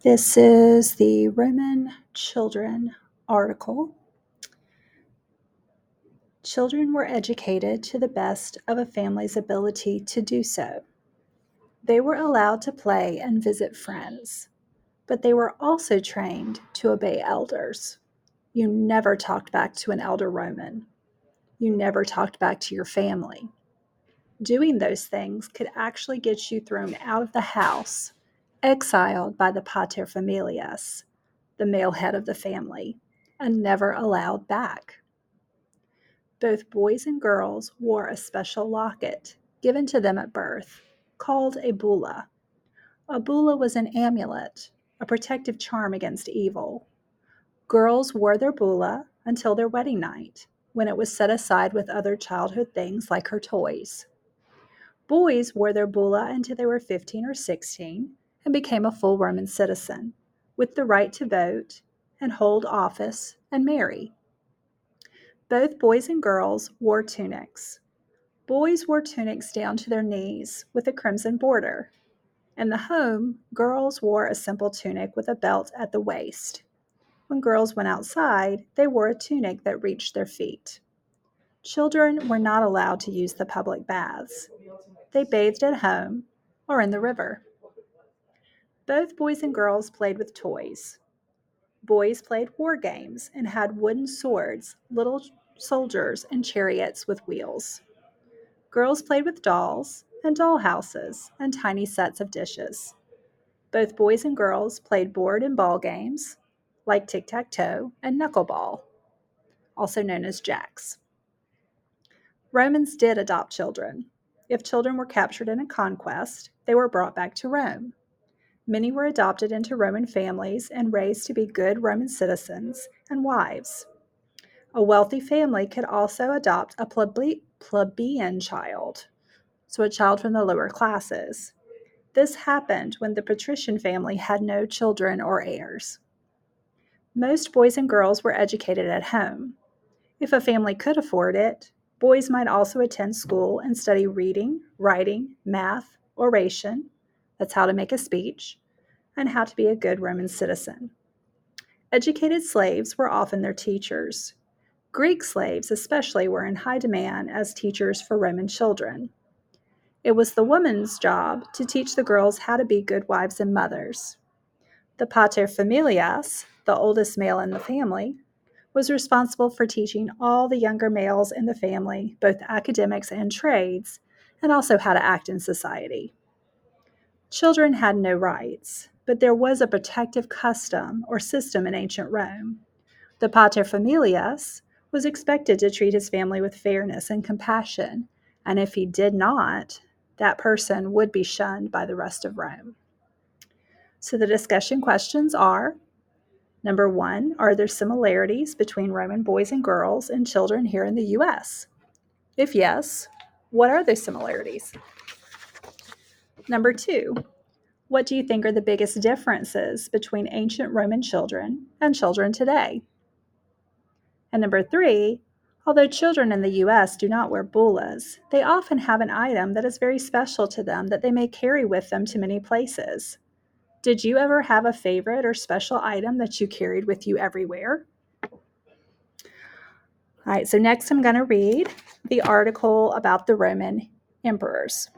This is the Roman children article. Children were educated to the best of a family's ability to do so. They were allowed to play and visit friends, but they were also trained to obey elders. You never talked back to an elder Roman. You never talked back to your family. Doing those things could actually get you thrown out of the house, exiled by the paterfamilias, the male head of the family, and never allowed back. Both boys and girls wore a special locket given to them at birth, called a bulla. A bulla was an amulet, a protective charm against evil. Girls wore their bulla until their wedding night, when it was set aside with other childhood things like her toys. Boys wore their bulla until they were 15 or 16 and became a full Roman citizen, with the right to vote and hold office and marry. Both boys and girls wore tunics. Boys wore tunics down to their knees with a crimson border. In the home, girls wore a simple tunic with a belt at the waist. When girls went outside, they wore a tunic that reached their feet. Children were not allowed to use the public baths. They bathed at home or in the river. Both boys and girls played with toys. Boys played war games and had wooden swords, little soldiers, and chariots with wheels. Girls played with dolls and doll houses and tiny sets of dishes. Both boys and girls played board and ball games like tic-tac-toe and knuckleball, also known as jacks. Romans did adopt children. If children were captured in a conquest, they were brought back to Rome. Many were adopted into Roman families and raised to be good Roman citizens and wives. A wealthy family could also adopt a plebeian child, so a child from the lower classes. This happened when the patrician family had no children or heirs. Most boys and girls were educated at home. If a family could afford it, boys might also attend school and study reading, writing, math, oration, that's how to make a speech, and how to be a good Roman citizen. Educated slaves were often their teachers. Greek slaves especially were in high demand as teachers for Roman children. It was the woman's job to teach the girls how to be good wives and mothers. The paterfamilias, the oldest male in the family, was responsible for teaching all the younger males in the family both academics and trades, and also how to act in society. Children had no rights, but there was a protective custom or system in ancient Rome. The paterfamilias was expected to treat his family with fairness and compassion, and if he did not, that person would be shunned by the rest of Rome. So the discussion questions are: number 1, are there similarities between Roman boys and girls and children here in the U.S.? If yes, what are those similarities? Number 2, what do you think are the biggest differences between ancient Roman children and children today? And number 3, although children in the U.S. do not wear bullas, they often have an item that is very special to them that they may carry with them to many places. Did you ever have a favorite or special item that you carried with you everywhere? All right, so next I'm going to read the article about the Roman emperors.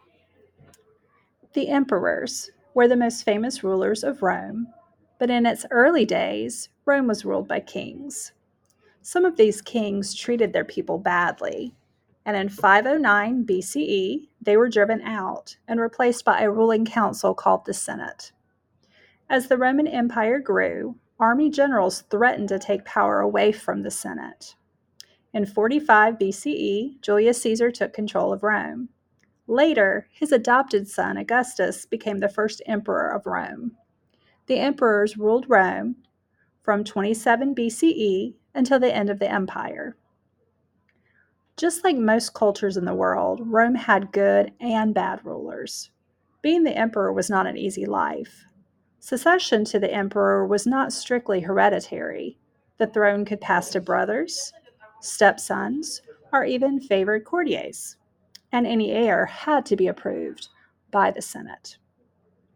The emperors were the most famous rulers of Rome, but in its early days, Rome was ruled by kings. Some of these kings treated their people badly, and in 509 BCE, they were driven out and replaced by a ruling council called the Senate. As the Roman Empire grew, army generals threatened to take power away from the Senate. In 45 BCE, Julius Caesar took control of Rome. Later, his adopted son Augustus became the first emperor of Rome. The emperors ruled Rome from 27 BCE until the end of the empire. Just like most cultures in the world, Rome had good and bad rulers. Being the emperor was not an easy life. Succession to the emperor was not strictly hereditary. The throne could pass to brothers, stepsons, or even favored courtiers, and any heir had to be approved by the Senate.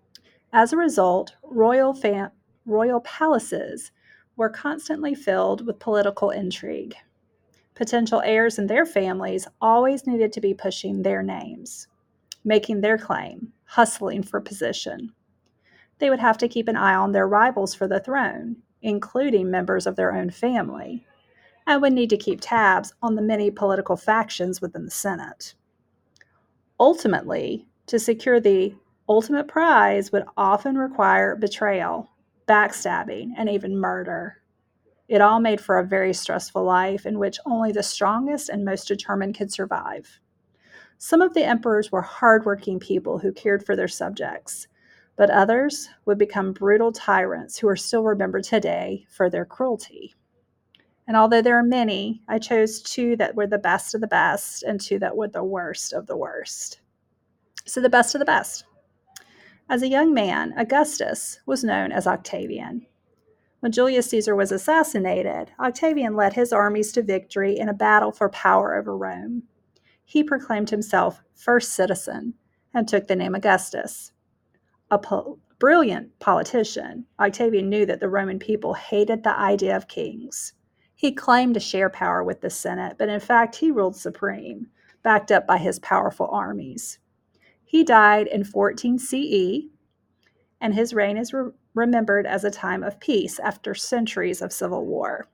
As a result, royal palaces were constantly filled with political intrigue. Potential heirs and their families always needed to be pushing their names, making their claim, hustling for position. They would have to keep an eye on their rivals for the throne, including members of their own family, and would need to keep tabs on the many political factions within the Senate. Ultimately, to secure the ultimate prize would often require betrayal, backstabbing, and even murder. It all made for a very stressful life in which only the strongest and most determined could survive. Some of the emperors were hardworking people who cared for their subjects, but others would become brutal tyrants who are still remembered today for their cruelty. And although there are many, I chose two that were the best of the best and two that were the worst of the worst. So, the best of the best. As a young man, Augustus was known as Octavian. When Julius Caesar was assassinated, Octavian led his armies to victory in a battle for power over Rome. He proclaimed himself first citizen and took the name Augustus. Brilliant politician, Octavian knew that the Roman people hated the idea of kings. He claimed to share power with the Senate, but in fact, he ruled supreme, backed up by his powerful armies. He died in 14 CE, and his reign is remembered as a time of peace after centuries of civil war.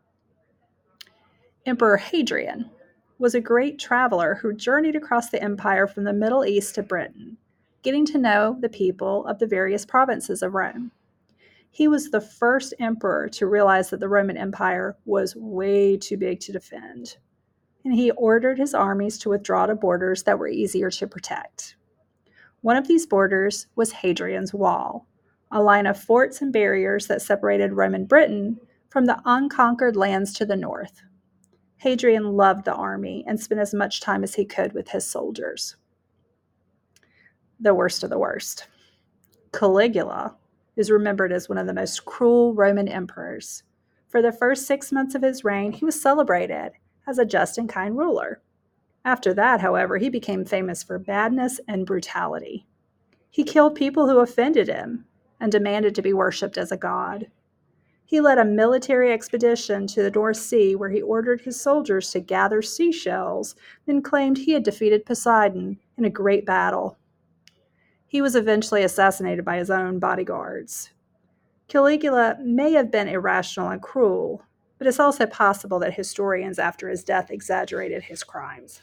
Emperor Hadrian was a great traveler who journeyed across the empire from the Middle East to Britain, getting to know the people of the various provinces of Rome. He was the first emperor to realize that the Roman Empire was way too big to defend, and he ordered his armies to withdraw to borders that were easier to protect. One of these borders was Hadrian's Wall, a line of forts and barriers that separated Roman Britain from the unconquered lands to the north. Hadrian loved the army and spent as much time as he could with his soldiers. The worst of the worst. Caligula is remembered as one of the most cruel Roman emperors. For the first 6 months of his reign, he was celebrated as a just and kind ruler. After that, however, he became famous for badness and brutality. He killed people who offended him and demanded to be worshipped as a god. He led a military expedition to the North Sea where he ordered his soldiers to gather seashells, then claimed he had defeated Poseidon in a great battle. He was eventually assassinated by his own bodyguards. Caligula may have been irrational and cruel, but it's also possible that historians after his death exaggerated his crimes.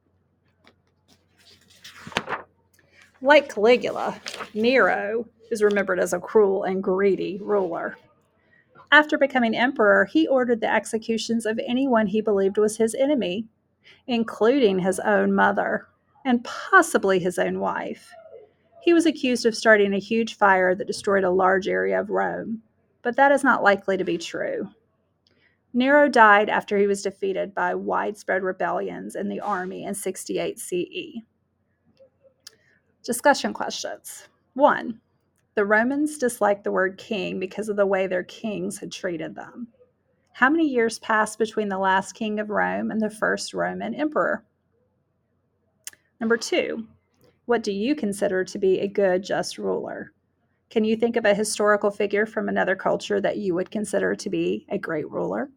Like Caligula, Nero is remembered as a cruel and greedy ruler. After becoming emperor, he ordered the executions of anyone he believed was his enemy, including his own mother and possibly his own wife. He was accused of starting a huge fire that destroyed a large area of Rome, but that is not likely to be true. Nero died after he was defeated by widespread rebellions in the army in 68 CE. Discussion questions. 1. The Romans disliked the word king because of the way their kings had treated them. How many years passed between the last king of Rome and the first Roman emperor? Number 2, what do you consider to be a good, just ruler? Can you think of a historical figure from another culture that you would consider to be a great ruler?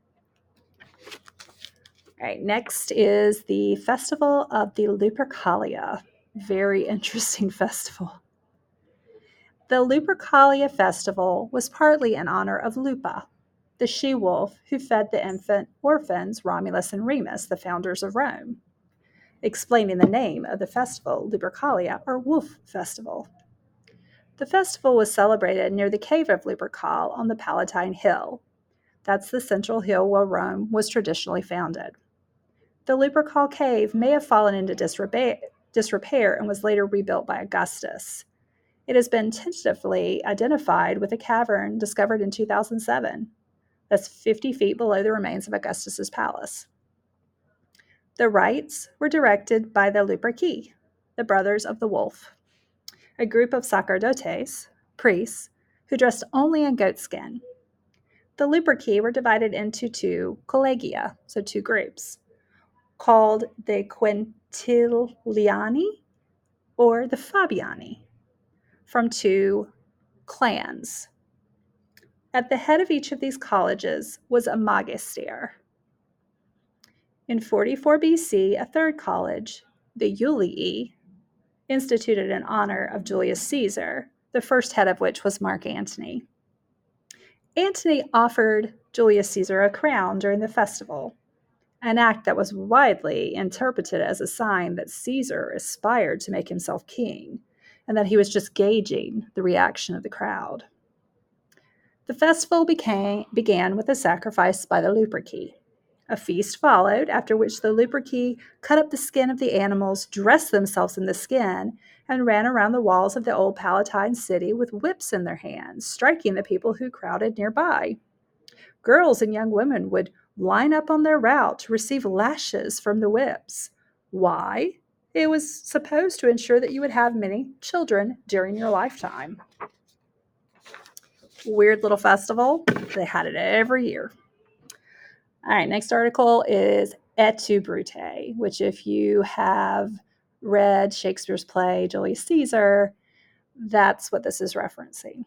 All right, next is the Festival of the Lupercalia. Very interesting festival. The Lupercalia festival was partly in honor of Lupa, the she-wolf who fed the infant orphans Romulus and Remus, the founders of Rome, explaining the name of the festival, Lupercalia, or Wolf Festival. The festival was celebrated near the cave of Lupercal on the Palatine Hill. That's the central hill where Rome was traditionally founded. The Lupercal cave may have fallen into disrepair and was later rebuilt by Augustus. It has been tentatively identified with a cavern discovered in 2007. That's 50 feet below the remains of Augustus's palace. The rites were directed by the Luperci, the brothers of the wolf, a group of sacerdotes, priests, who dressed only in goat skin. The Luperci were divided into two collegia, so two groups, called the Quintiliani or the Fabiani. from two clans. At the head of each of these colleges was a magister. In 44 BC, a third college, the Julii, instituted in honor of Julius Caesar, the first head of which was Mark Antony. Antony offered Julius Caesar a crown during the festival, an act that was widely interpreted as a sign that Caesar aspired to make himself king and that he was just gauging the reaction of the crowd. The festival began with a sacrifice by the Luperci. A feast followed, after which the Luperci cut up the skin of the animals, dressed themselves in the skin, and ran around the walls of the old Palatine city with whips in their hands, striking the people who crowded nearby. Girls and young women would line up on their route to receive lashes from the whips. Why? It was supposed to ensure that you would have many children during your lifetime. Weird little festival. They had it every year. All right, next article is Et tu, Brute, which if you have read Shakespeare's play Julius Caesar, that's what this is referencing.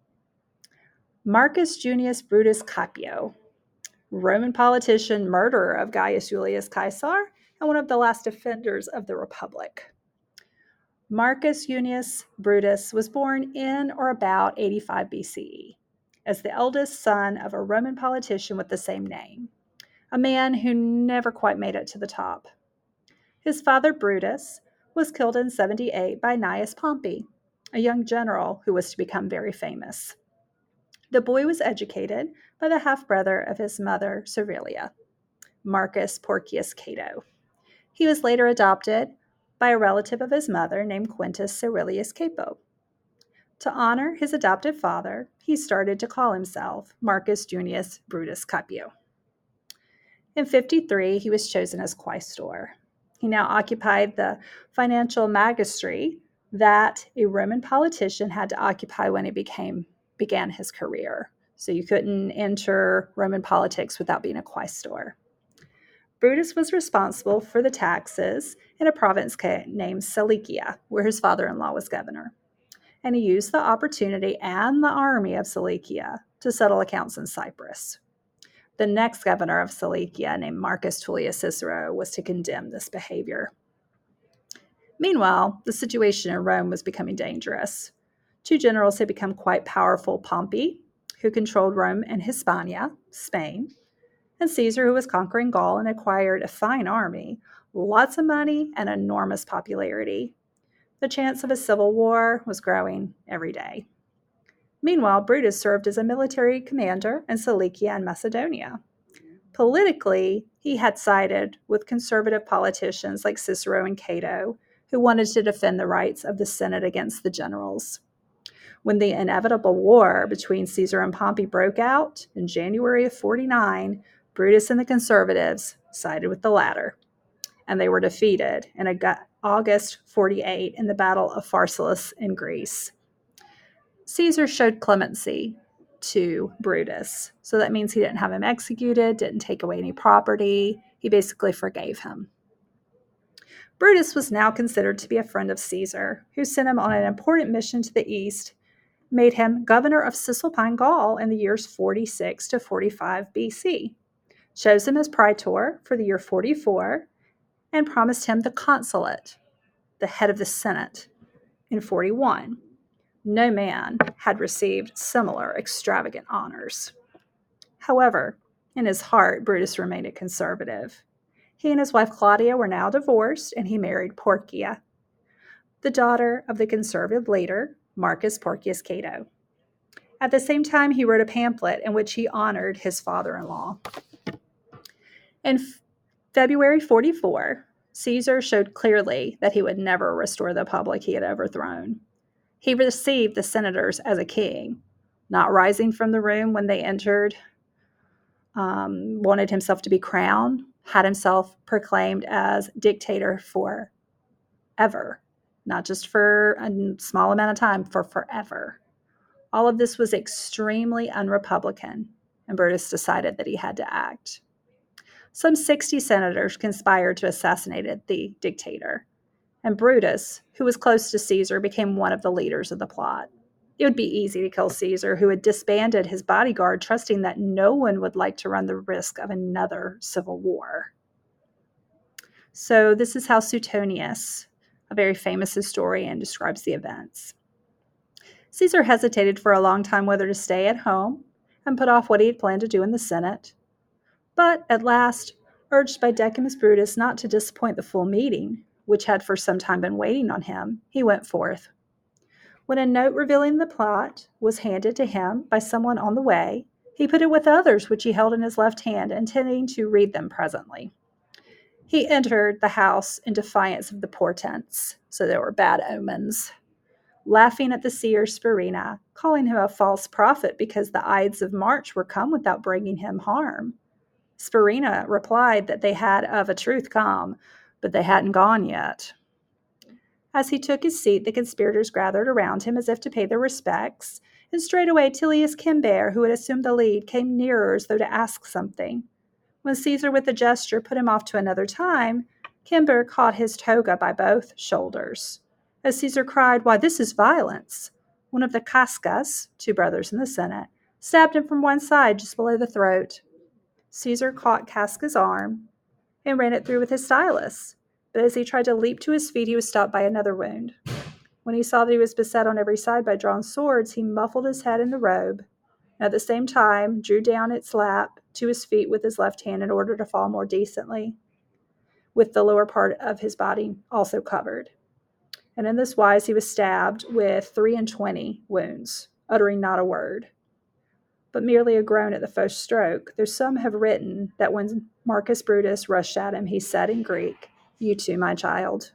Marcus Junius Brutus Capio, Roman politician, murderer of Gaius Julius Caesar, and one of the last defenders of the Republic. Marcus Junius Brutus was born in or about 85 BCE as the eldest son of a Roman politician with the same name, a man who never quite made it to the top. His father, Brutus, was killed in 78 by Gnaeus Pompey, a young general who was to become very famous. The boy was educated by the half-brother of his mother, Servilia, Marcus Porcius Cato. He was later adopted by a relative of his mother named Quintus Servilius Capo. To honor his adoptive father, he started to call himself Marcus Junius Brutus Capio. In 53, he was chosen as quaestor. He now occupied the financial magistracy that a Roman politician had to occupy when he began his career. So you couldn't enter Roman politics without being a quaestor. Brutus was responsible for the taxes in a province named Cilicia, where his father-in-law was governor. And he used the opportunity and the army of Cilicia to settle accounts in Cyprus. The next governor of Cilicia, named Marcus Tullius Cicero, was to condemn this behavior. Meanwhile, the situation in Rome was becoming dangerous. Two generals had become quite powerful: Pompey, who controlled Rome and Hispania, Spain, and Caesar, who was conquering Gaul and acquired a fine army, lots of money, and enormous popularity. The chance of a civil war was growing every day. Meanwhile, Brutus served as a military commander in Cilicia and Macedonia. Politically, he had sided with conservative politicians like Cicero and Cato, who wanted to defend the rights of the Senate against the generals. When the inevitable war between Caesar and Pompey broke out in January of 49, Brutus and the conservatives sided with the latter, and they were defeated in August 48 in the Battle of Pharsalus in Greece. Caesar showed clemency to Brutus, so that means he didn't have him executed, didn't take away any property. He basically forgave him. Brutus was now considered to be a friend of Caesar, who sent him on an important mission to the east, made him governor of Cisalpine Gaul in the years 46 to 45 BC, chose him as praetor for the year 44, and promised him the consulate, the head of the Senate, in 41. No man had received similar extravagant honors. However, in his heart, Brutus remained a conservative. He and his wife Claudia were now divorced, and he married Porcia, the daughter of the conservative leader, Marcus Porcius Cato. At the same time, he wrote a pamphlet in which he honored his father-in-law. In February 44, Caesar showed clearly that he would never restore the republic he had overthrown. He received the senators as a king, not rising from the room when they entered, wanted himself to be crowned, had himself proclaimed as dictator forever, not just for a small amount of time, for forever. All of this was extremely unrepublican, and Brutus decided that he had to act. Some 60 senators conspired to assassinate the dictator, and Brutus, who was close to Caesar, became one of the leaders of the plot. It would be easy to kill Caesar, who had disbanded his bodyguard, trusting that no one would like to run the risk of another civil war. So, this is how Suetonius, a very famous historian, describes the events. Caesar hesitated for a long time whether to stay at home and put off what he had planned to do in the Senate. But at last, urged by Decimus Brutus not to disappoint the full meeting, which had for some time been waiting on him, he went forth. When a note revealing the plot was handed to him by someone on the way, he put it with others which he held in his left hand, intending to read them presently. He entered the house in defiance of the portents, so there were bad omens, laughing at the seer Spurinna, calling him a false prophet because the Ides of March were come without bringing him harm. Spurinna replied that they had of a truth come, but they hadn't gone yet. As he took his seat, the conspirators gathered around him as if to pay their respects, and straightway Tillius Cimber, who had assumed the lead, came nearer as though to ask something. When Caesar, with a gesture, put him off to another time, Cimber caught his toga by both shoulders. As Caesar cried, "Why, this is violence!" one of the Cascas, 2 brothers in the Senate, stabbed him from one side just below the throat. Caesar caught Casca's arm and ran it through with his stylus, but as he tried to leap to his feet, he was stopped by another wound. When he saw that he was beset on every side by drawn swords, he muffled his head in the robe, and at the same time drew down its lap to his feet with his left hand in order to fall more decently, with the lower part of his body also covered. And in this wise he was stabbed with 23 wounds, uttering not a word, but merely a groan at the first stroke, though some have written that when Marcus Brutus rushed at him, he said in Greek, "You too, my child."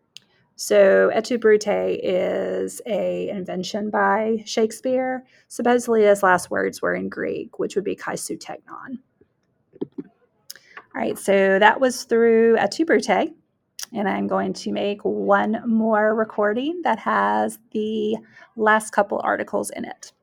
So Et tu, Brute is an invention by Shakespeare. Supposedly his last words were in Greek, which would be kai su teknon. All right, so that was through Et tu, Brute. And I'm going to make one more recording that has the last couple articles in it.